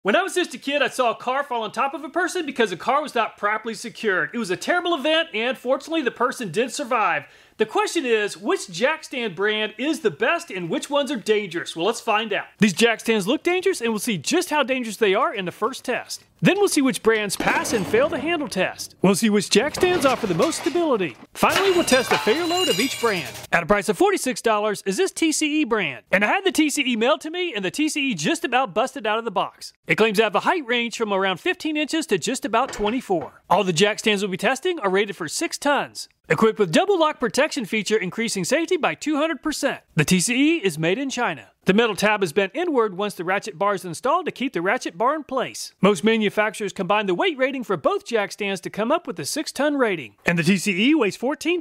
When I was just a kid, I saw a car fall on top of a person because the car was not properly secured. It was a terrible event, and fortunately the person did survive. The question is, which jack stand brand is the best and which ones are dangerous? Well, let's find out. These jack stands look dangerous, and we'll see just how dangerous they are in the first test. Then we'll see which brands pass and fail the handle test. We'll see which jack stands offer the most stability. Finally, we'll test the failure load of each brand. At a price of $46 is this TCE brand. And I had the TCE mailed to me, and the TCE just about busted out of the box. It claims to have a height range from around 15 inches to just about 24. All the jack stands we'll be testing are rated for 6 tons. Equipped with double lock protection feature increasing safety by 200%. The TCE is made in China. The metal tab is bent inward once the ratchet bar is installed to keep the ratchet bar in place. Most manufacturers combine the weight rating for both jack stands to come up with a 6-ton rating. And the TCE weighs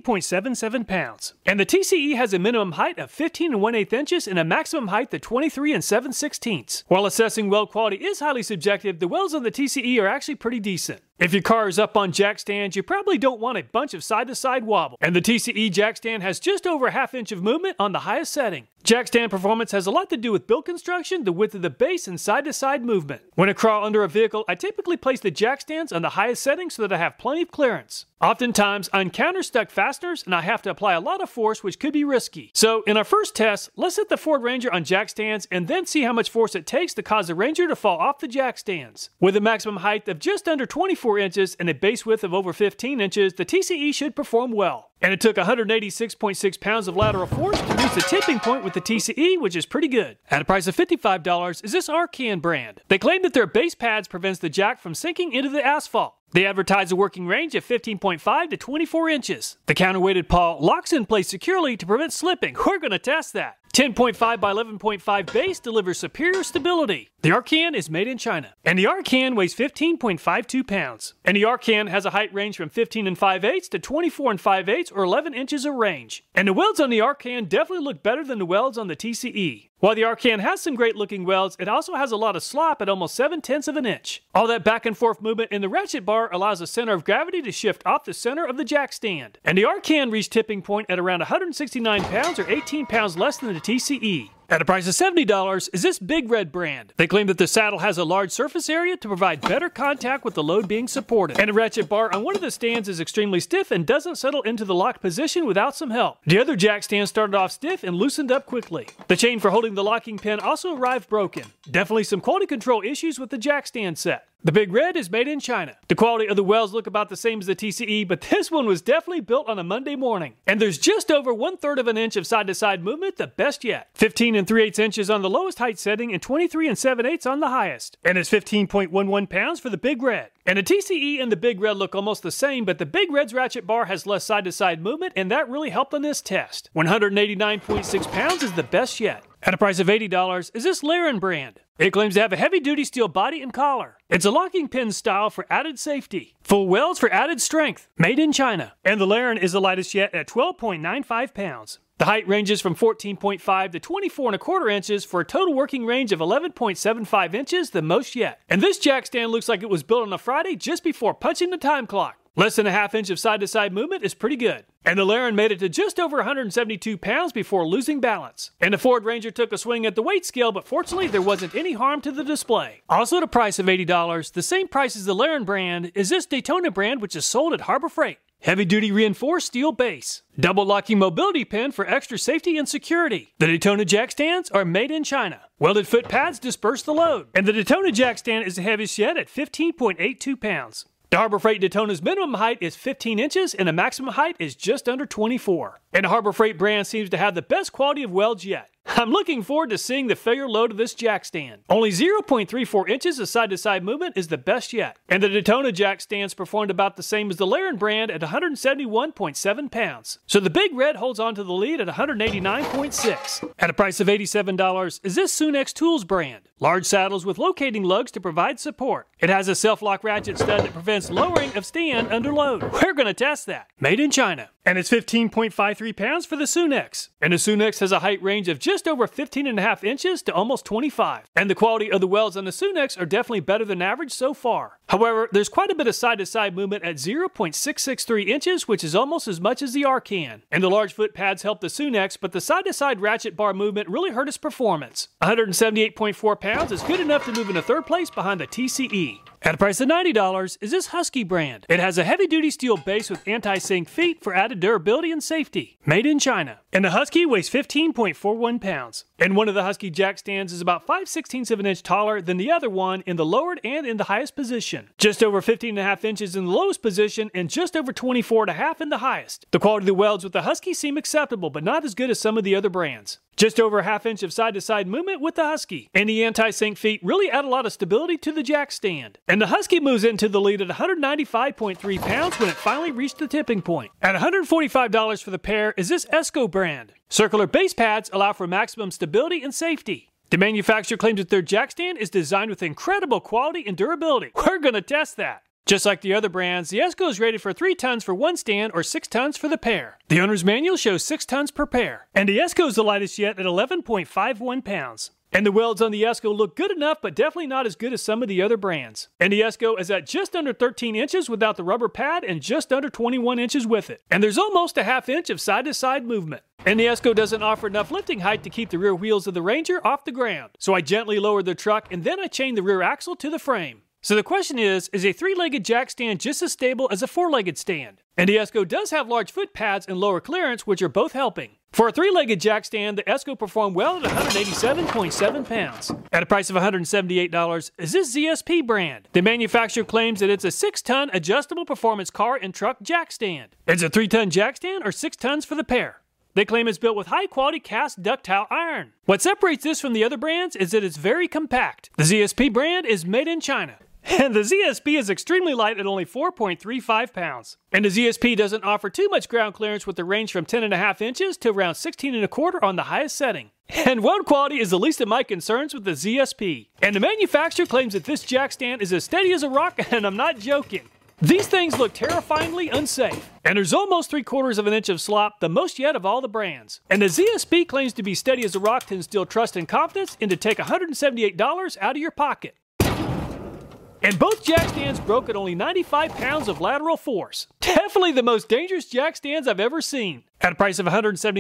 14.77 pounds. And the TCE has a minimum height of 15 1/8 inches and a maximum height of 23 7/16. While assessing weld quality is highly subjective, the welds on the TCE are actually pretty decent. If your car is up on jack stands, you probably don't want a bunch of side-to-side wobble. And the TCE jack stand has just over a ½ inch of movement on the highest setting. Jack stand performance has a lot to do with build construction, the width of the base, and side-to-side movement. When I crawl under a vehicle, I typically place the jack stands on the highest setting so that I have plenty of clearance. Oftentimes, I encounter stuck fasteners and I have to apply a lot of force, which could be risky. So, in our first test, let's set the Ford Ranger on jack stands and then see how much force it takes to cause the Ranger to fall off the jack stands. With a maximum height of just under 24 inches and a base width of over 15 inches, the TCE should perform well. And it took 186.6 pounds of lateral force to reach the tipping point with the TCE, which is pretty good. At a price of $55 is this Arcan brand. They claim that their base pads prevents the jack from sinking into the asphalt. They advertise a working range of 15.5 to 24 inches. The counterweighted pawl locks in place securely to prevent slipping. We're going to test that. 10.5 by 11.5 base delivers superior stability. The Arcan is made in China. And the Arcan weighs 15.52 pounds. And the Arcan has a height range from 15 5/8 to 24 5/8 or 11 inches of range. And the welds on the Arcan definitely look better than the welds on the TCE. While the Arcan has some great looking welds, it also has a lot of slop at almost 7/10 of an inch. All that back and forth movement in the ratchet bar allows the center of gravity to shift off the center of the jack stand. And the Arcan reached tipping point at around 169 pounds or 18 pounds less than the TCE. At a price of $70 is this Big Red brand. They claim that the saddle has a large surface area to provide better contact with the load being supported. And the ratchet bar on one of the stands is extremely stiff and doesn't settle into the locked position without some help. The other jack stand started off stiff and loosened up quickly. The chain for holding the locking pin also arrived broken. Definitely some quality control issues with the jack stand set. The Big Red is made in China. The quality of the welds look about the same as the TCE, but this one was definitely built on a Monday morning. And there's just over 1/3 of an inch of side-to-side movement, the best yet. 15 3/8 inches on the lowest height setting and 23 7/8 on the highest. And it's 15.11 pounds for the Big Red. And the TCE and the Big Red look almost the same, but the Big Red's ratchet bar has less side-to-side movement, and that really helped on this test. 189.6 pounds is the best yet. At a price of $80 is this Laren brand. It claims to have a heavy-duty steel body and collar. It's a locking pin style for added safety. Full welds for added strength. Made in China. And the Laren is the lightest yet at 12.95 pounds. The height ranges from 14.5 to 24 1/4 inches for a total working range of 11.75 inches, the most yet. And this jack stand looks like it was built on a Friday just before punching the time clock. Less than a ½ inch of side-to-side movement is pretty good. And the Laren made it to just over 172 pounds before losing balance. And the Ford Ranger took a swing at the weight scale, but fortunately there wasn't any harm to the display. Also at a price of $80, the same price as the Laren brand, is this Daytona brand, which is sold at Harbor Freight. Heavy-duty reinforced steel base. Double locking mobility pin for extra safety and security. The Daytona jack stands are made in China. Welded foot pads disperse the load. And the Daytona jack stand is the heaviest yet at 15.82 pounds. The Harbor Freight Daytona's minimum height is 15 inches and the maximum height is just under 24. And the Harbor Freight brand seems to have the best quality of welds yet. I'm looking forward to seeing the failure load of this jack stand. Only 0.34 inches of side-to-side movement is the best yet. And the Daytona jack stands performed about the same as the Laren brand at 171.7 pounds. So the Big Red holds on to the lead at 189.6. At a price of $87 is this Sunex Tools brand. Large saddles with locating lugs to provide support. It has a self-lock ratchet stud that prevents lowering of stand under load. We're going to test that. Made in China. And it's 15.53 pounds for the Sunex. And the Sunex has a height range of just just over 15.5 inches to almost 25. And the quality of the welds on the Sunex are definitely better than average so far. However, there's quite a bit of side-to-side movement at 0.663 inches, which is almost as much as the Arcan. And the large foot pads help the Sunex, but the side-to-side ratchet bar movement really hurt its performance. 178.4 pounds is good enough to move into third place behind the TCE. At a price of $90 is this Husky brand. It has a heavy-duty steel base with anti-sink feet for added durability and safety. Made in China. And the Husky weighs 15.41 pounds. And one of the Husky jack stands is about 5/16 of an inch taller than the other one in the lowered and in the highest position. Just over 15.5 inches in the lowest position and just over 24.5 in the highest. The quality of the welds with the Husky seem acceptable, but not as good as some of the other brands. Just over a half inch of side-to-side movement with the Husky. And the anti-sink feet really add a lot of stability to the jack stand. And the Husky moves into the lead at 195.3 pounds when it finally reached the tipping point. At $145 for the pair is this Esco brand. Circular base pads allow for maximum stability and safety. The manufacturer claims that their jack stand is designed with incredible quality and durability. We're gonna test that. Just like the other brands, the Esco is rated for 3 tons for one stand or 6 tons for the pair. The owner's manual shows 6 tons per pair. And the Esco is the lightest yet at 11.51 pounds. And the welds on the Esco look good enough, but definitely not as good as some of the other brands. And the Esco is at just under 13 inches without the rubber pad and just under 21 inches with it. And there's almost a half inch of side-to-side movement. And the Esco doesn't offer enough lifting height to keep the rear wheels of the Ranger off the ground. So I gently lowered the truck and then I chained the rear axle to the frame. So the question is a 3-legged jack stand just as stable as a 4-legged stand? And the Esco does have large foot pads and lower clearance, which are both helping. For a 3-legged jack stand, the Esco performed well at 187.7 pounds. At a price of $178 is this ZSP brand. The manufacturer claims that it's a 6-ton adjustable performance car and truck jack stand. It's a 3-ton jack stand or 6 tons for the pair. They claim it's built with high-quality cast ductile iron. What separates this from the other brands is that it's very compact. The ZSP brand is made in China. And the ZSP is extremely light at only 4.35 pounds. And the ZSP doesn't offer too much ground clearance with the range from 10.5 inches to around 16.25 on the highest setting. And weld quality is the least of my concerns with the ZSP. And the manufacturer claims that this jack stand is as steady as a rock, and I'm not joking. These things look terrifyingly unsafe. And there's almost 3/4 of an inch of slop, the most yet of all the brands. And the ZSP claims to be steady as a rock to instill trust and confidence and to take $178 out of your pocket. And both jack stands broke at only 95 pounds of lateral force. Definitely the most dangerous jack stands I've ever seen. At a price of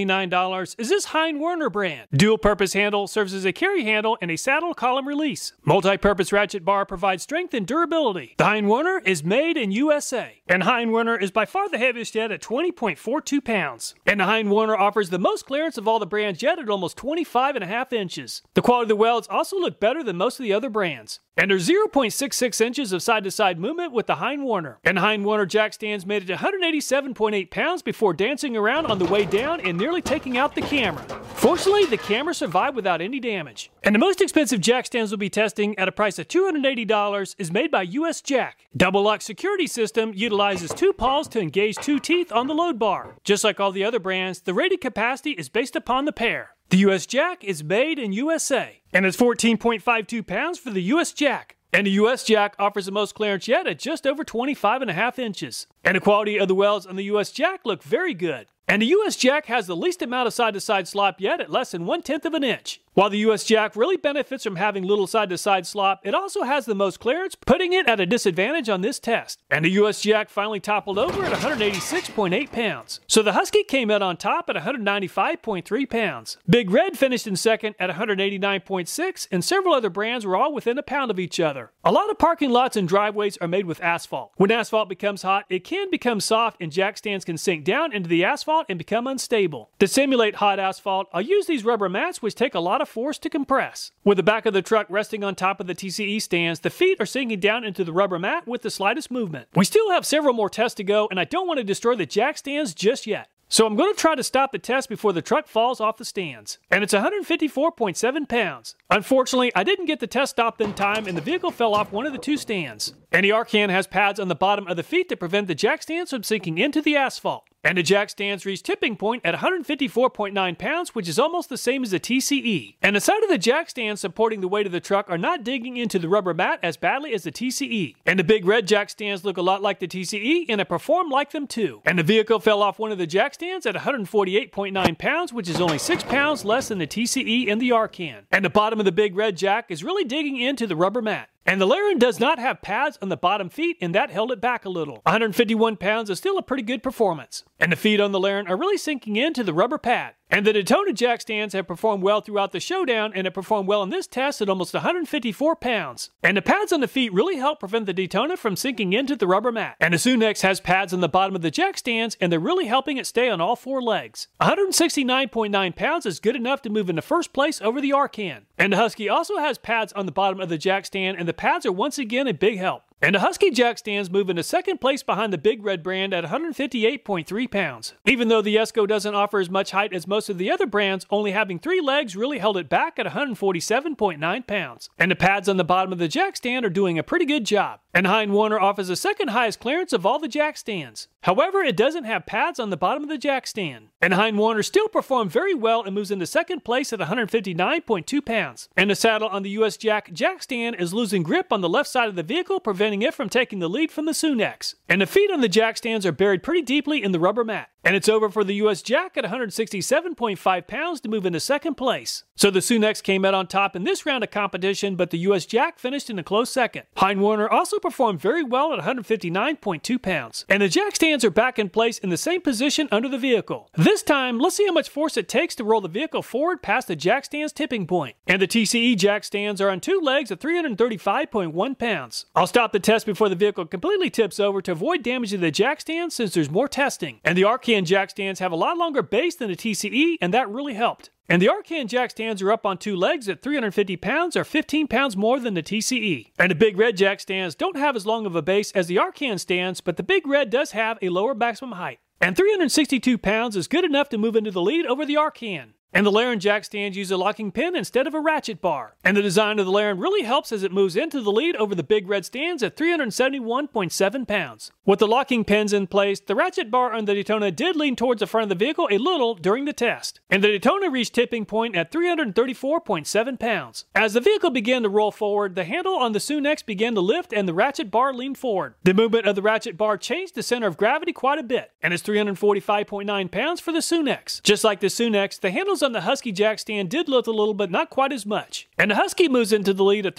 $179 is this Hein Werner brand. Dual-purpose handle serves as a carry handle and a saddle column release. Multi-purpose ratchet bar provides strength and durability. The Hein Werner is made in USA. And Hein Werner is by far the heaviest yet at 20.42 pounds. And the Hein Werner offers the most clearance of all the brands yet at almost 25.5 inches. The quality of the welds also look better than most of the other brands. And there's 0.66 inches of side-to-side movement with the Hein Werner. And the Hein Werner jack stands made it 187.8 pounds before dancing around on the way down and nearly taking out the camera. Fortunately, the camera survived without any damage. And the most expensive jack stands we'll be testing at a price of $280 is made by US Jack. Double lock security system utilizes 2 paws to engage 2 teeth on the load bar. Just like all the other brands, the rated capacity is based upon the pair. The US Jack is made in USA. And it's 14.52 pounds for the US Jack. And the US Jack offers the most clearance yet at just over 25.5 inches. And the quality of the welds on the US Jack look very good. And the US Jack has the least amount of side-to-side slop yet at less than 1/10 of an inch. While the US Jack really benefits from having little side-to-side slop, it also has the most clearance, putting it at a disadvantage on this test. And the US Jack finally toppled over at 186.8 pounds. So the Husky came out on top at 195.3 pounds. Big Red finished in second at 189.6, and several other brands were all within a pound of each other. A lot of parking lots and driveways are made with asphalt. When asphalt becomes hot, it can become soft and jack stands can sink down into the asphalt and become unstable. To simulate hot asphalt, I'll use these rubber mats which take a lot of force to compress. With the back of the truck resting on top of the TCE stands, the feet are sinking down into the rubber mat with the slightest movement. We still have several more tests to go, and I don't want to destroy the jack stands just yet. So I'm going to try to stop the test before the truck falls off the stands. And it's 154.7 pounds. Unfortunately, I didn't get the test stopped in time and the vehicle fell off one of the 2 stands. And the Arcan has pads on the bottom of the feet to prevent the jack stands from sinking into the asphalt. And the jack stands reach tipping point at 154.9 pounds, which is almost the same as the TCE. And the side of the jack stands supporting the weight of the truck are not digging into the rubber mat as badly as the TCE. And the big red jack stands look a lot like the TCE and it performed like them too. And the vehicle fell off one of the jack stands at 148.9 pounds, which is only 6 pounds less than the TCE and the Arcan. And the bottom of the big red jack is really digging into the rubber mat. And the Larian does not have pads on the bottom feet, and that held it back a little. 151 pounds is still a pretty good performance. And the feet on the Larian are really sinking into the rubber pad. And the Daytona jack stands have performed well throughout the showdown, and it performed well in this test at almost 154 pounds. And the pads on the feet really help prevent the Daytona from sinking into the rubber mat. And the Sunex has pads on the bottom of the jack stands, and they're really helping it stay on all 4 legs. 169.9 pounds is good enough to move into first place over the Arcan. And the Husky also has pads on the bottom of the jack stand, and the pads are once again a big help. And the Husky jack stands move into second place behind the Big Red brand at 158.3 pounds. Even though the Esco doesn't offer as much height as most of the other brands, only having 3 legs really held it back at 147.9 pounds. And the pads on the bottom of the jack stand are doing a pretty good job. And Hein Warner offers the second highest clearance of all the jack stands. However, it doesn't have pads on the bottom of the jack stand. And Hein Warner still performed very well and moves into second place at 159.2 pounds. And the saddle on the US jack stand is losing grip on the left side of the vehicle, preventing it from taking the lead from the Sunex. And the feet on the jack stands are buried pretty deeply in the rubber mat. And it's over for the US Jack at 167.5 pounds to move into second place. So the Sunex came out on top in this round of competition, but the US Jack finished in a close second. Hein Warner also performed very well at 159.2 pounds. And the jack stands are back in place in the same position under the vehicle. This time, let's see how much force it takes to roll the vehicle forward past the jack stand's tipping point. And the TCE jack stands are on 2 legs at 335.1 pounds. I'll stop the test before the vehicle completely tips over to avoid damaging the jack stands since there's more testing. And the Arcan jack stands have a lot longer base than the TCE, and that really helped. And the Arcan jack stands are up on 2 legs at 350 pounds or 15 pounds more than the TCE. And the Big Red jack stands don't have as long of a base as the Arcan stands, but the Big Red does have a lower maximum height. And 362 pounds is good enough to move into the lead over the Arcan. And the Larian jack stands use a locking pin instead of a ratchet bar. And the design of the Larian really helps as it moves into the lead over the Big Red stands at 371.7 pounds. With the locking pins in place, the ratchet bar on the Daytona did lean towards the front of the vehicle a little during the test. And the Daytona reached tipping point at 334.7 pounds. As the vehicle began to roll forward, the handle on the Sunex began to lift and the ratchet bar leaned forward. The movement of the ratchet bar changed the center of gravity quite a bit, and it's 345.9 pounds for the Sunex. Just like the Sunex, the handles on the Husky jack stand did lift a little, but not quite as much. And the Husky moves into the lead at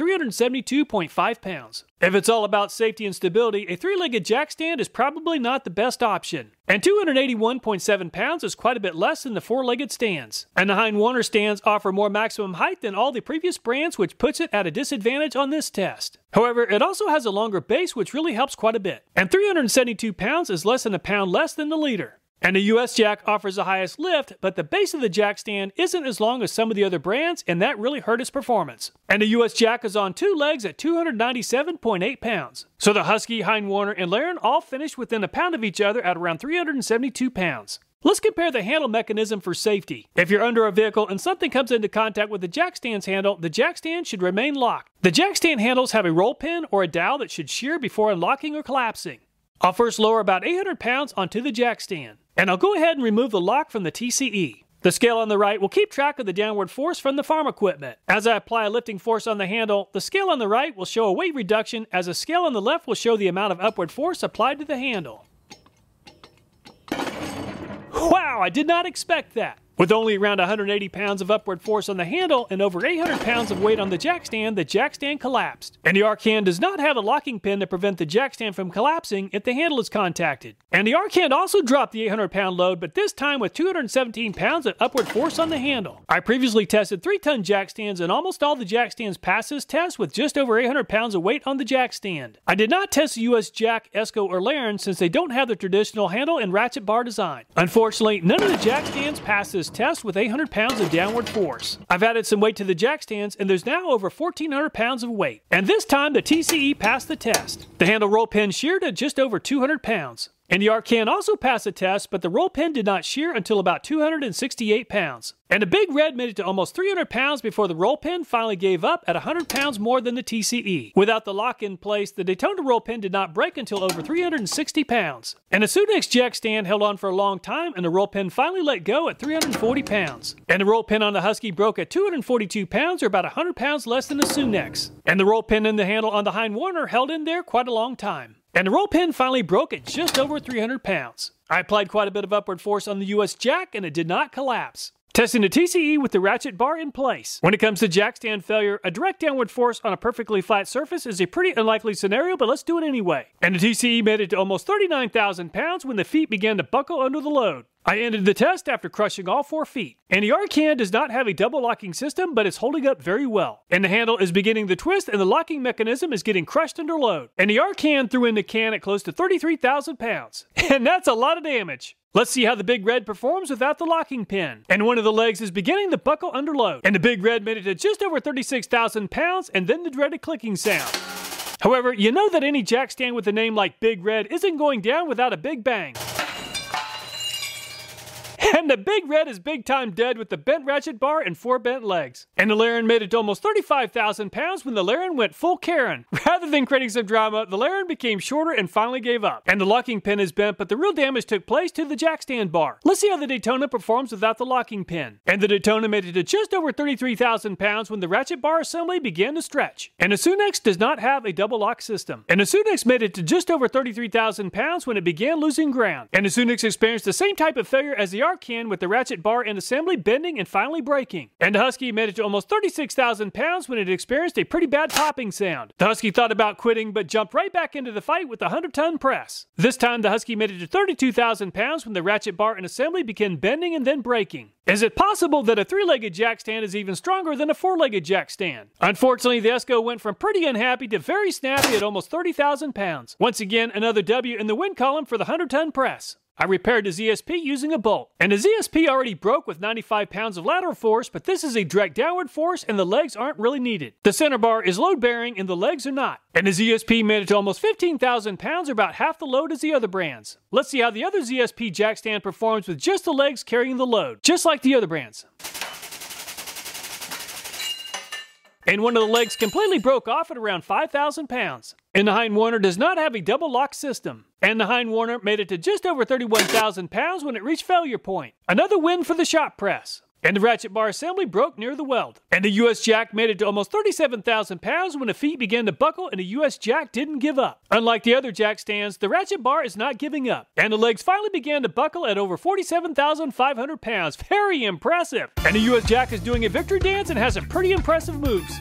372.5 pounds. If it's all about safety and stability, a 3-legged jack stand is probably not the best option. And 281.7 pounds is quite a bit less than the 4-legged stands. And the Hein Warner stands offer more maximum height than all the previous brands, which puts it at a disadvantage on this test. However, it also has a longer base, which really helps quite a bit. And 372 pounds is less than a pound less than the leader. And the US Jack offers the highest lift, but the base of the jack stand isn't as long as some of the other brands, and that really hurt its performance. And the US Jack is on 2 legs at 297.8 pounds. So the Husky, Hein Warner, and Larian all finished within a pound of each other at around 372 pounds. Let's compare the handle mechanism for safety. If you're under a vehicle and something comes into contact with the jack stand's handle, the jack stand should remain locked. The jack stand handles have a roll pin or a dowel that should shear before unlocking or collapsing. I'll first lower about 800 pounds onto the jack stand. And I'll go ahead and remove the lock from the TCE. The scale on the right will keep track of the downward force from the farm equipment. As I apply a lifting force on the handle, the scale on the right will show a weight reduction, as the scale on the left will show the amount of upward force applied to the handle. Wow, I did not expect that. With only around 180 pounds of upward force on the handle and over 800 pounds of weight on the jack stand collapsed. And the Arcan does not have a locking pin to prevent the jack stand from collapsing if the handle is contacted. And the Arcan also dropped the 800-pound load, but this time with 217 pounds of upward force on the handle. I previously tested 3-ton jack stands, and almost all the jack stands passed this test with just over 800 pounds of weight on the jack stand. I did not test the US Jack, Esco, or Larian since they don't have the traditional handle and ratchet bar design. Unfortunately, none of the jack stands passed this test with 800 pounds of downward force. I've added some weight to the jack stands, and there's now over 1,400 pounds of weight. And this time the TCE passed the test. The handle roll pin sheared at just over 200 pounds. And the Arcan also passed the test, but the roll pin did not shear until about 268 pounds. And the Big Red made it to almost 300 pounds before the roll pin finally gave up at 100 pounds more than the TCE. Without the lock in place, the Daytona roll pin did not break until over 360 pounds. And the Sunex jack stand held on for a long time, and the roll pin finally let go at 340 pounds. And the roll pin on the Husky broke at 242 pounds, or about 100 pounds less than the Sunex. And the roll pin in the handle on the Hein Warner held in there quite a long time. And the roll pin finally broke at just over 300 pounds. I applied quite a bit of upward force on the US jack, and it did not collapse. Testing the TCE with the ratchet bar in place. When it comes to jack stand failure, a direct downward force on a perfectly flat surface is a pretty unlikely scenario, but let's do it anyway. And the TCE made it to almost 39,000 pounds when the feet began to buckle under the load. I ended the test after crushing all 4 feet. And the Arcan does not have a double locking system, but it's holding up very well. And the handle is beginning to twist, and the locking mechanism is getting crushed under load. And the Arcan threw in the can at close to 33,000 pounds. And that's a lot of damage. Let's see how the Big Red performs without the locking pin. And one of the legs is beginning to buckle under load. And the Big Red made it to just over 36,000 pounds, and then the dreaded clicking sound. However, you know that any jack stand with a name like Big Red isn't going down without a big bang. And the Big Red is big time dead with the bent ratchet bar and 4 bent legs. And the Larian made it to almost 35,000 pounds when the Larian went full Karen. Rather than creating some drama, the Larian became shorter and finally gave up. And the locking pin is bent, but the real damage took place to the jack stand bar. Let's see how the Daytona performs without the locking pin. And the Daytona made it to just over 33,000 pounds when the ratchet bar assembly began to stretch. And the Sunex does not have a double lock system. And the Sunex made it to just over 33,000 pounds when it began losing ground. And the Sunex experienced the same type of failure as the Arcan, with the ratchet bar and assembly bending and finally breaking. And the Husky made it to almost 36,000 pounds when it experienced a pretty bad popping sound. The Husky thought about quitting, but jumped right back into the fight with a 100-ton press. This time the Husky made it to 32,000 pounds when the ratchet bar and assembly began bending and then breaking. Is it possible that a 3-legged jack stand is even stronger than a 4-legged jack stand? Unfortunately, the Esco went from pretty unhappy to very snappy at almost 30,000 pounds. Once again, another W in the win column for the 100-ton press. I repaired the ZSP using a bolt. And the ZSP already broke with 95 pounds of lateral force, but this is a direct downward force and the legs aren't really needed. The center bar is load bearing and the legs are not. And the ZSP made it to almost 15,000 pounds, or about half the load as the other brands. Let's see how the other ZSP jack stand performs with just the legs carrying the load, just like the other brands. And one of the legs completely broke off at around 5,000 pounds. And the Hein Warner does not have a double lock system. And the Hein Warner made it to just over 31,000 pounds when it reached failure point. Another win for the shop press. And the ratchet bar assembly broke near the weld. And the US Jack made it to almost 37,000 pounds when the feet began to buckle, and the US Jack didn't give up. Unlike the other jack stands, the ratchet bar is not giving up. And the legs finally began to buckle at over 47,500 pounds. Very impressive. And the US Jack is doing a victory dance and has some pretty impressive moves.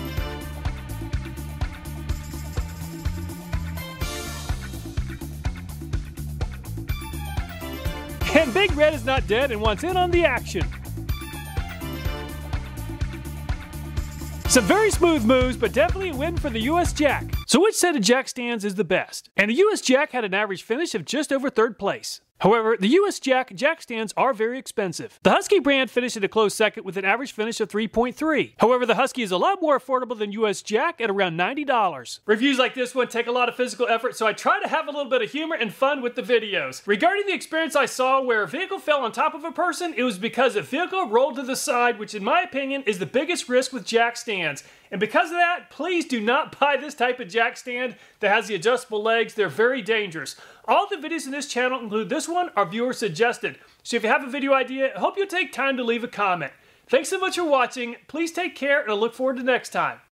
And Big Red is not dead and wants in on the action. Some very smooth moves, but definitely a win for the US Jack. So which set of jack stands is the best? And the US Jack had an average finish of just over 3rd place. However, the US Jack stands are very expensive. The Husky brand finished at a close second with an average finish of 3.3. However, the Husky is a lot more affordable than US Jack at around $90. Reviews like this one take a lot of physical effort, so I try to have a little bit of humor and fun with the videos. Regarding the experience I saw where a vehicle fell on top of a person, it was because a vehicle rolled to the side, which in my opinion is the biggest risk with jack stands. And because of that, please do not buy this type of jack stand that has the adjustable legs. They're very dangerous. All the videos in this channel, include this one, are viewer suggested. So if you have a video idea, I hope you'll take time to leave a comment. Thanks so much for watching. Please take care, and I look forward to next time.